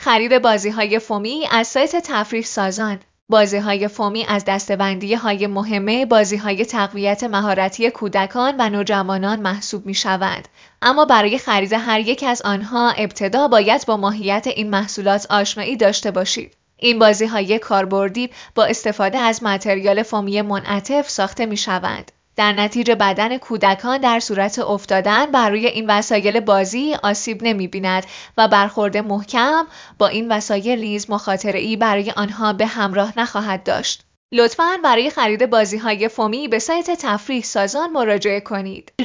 خرید بازی‌های فومی از سایت تفریح سازان. بازی‌های فومی از دسته‌بندی‌های مهمه بازی‌های تقویت مهارتی کودکان و نوجوانان محسوب می‌شوند. اما برای خرید هر یک از آنها ابتدا باید با ماهیت این محصولات آشنایی داشته باشید. این بازی‌های کاربردی با استفاده از متریال فومی منعطف ساخته می‌شوند. در نتیجه بدن کودکان در صورت افتادن بر روی این وسایل بازی آسیب نمی‌بیند و برخورد محکم با این وسایل نیز مخاطره‌ای برای آنها به همراه نخواهد داشت. لطفاً برای خرید بازی‌های فومی به سایت تفریح سازان مراجعه کنید.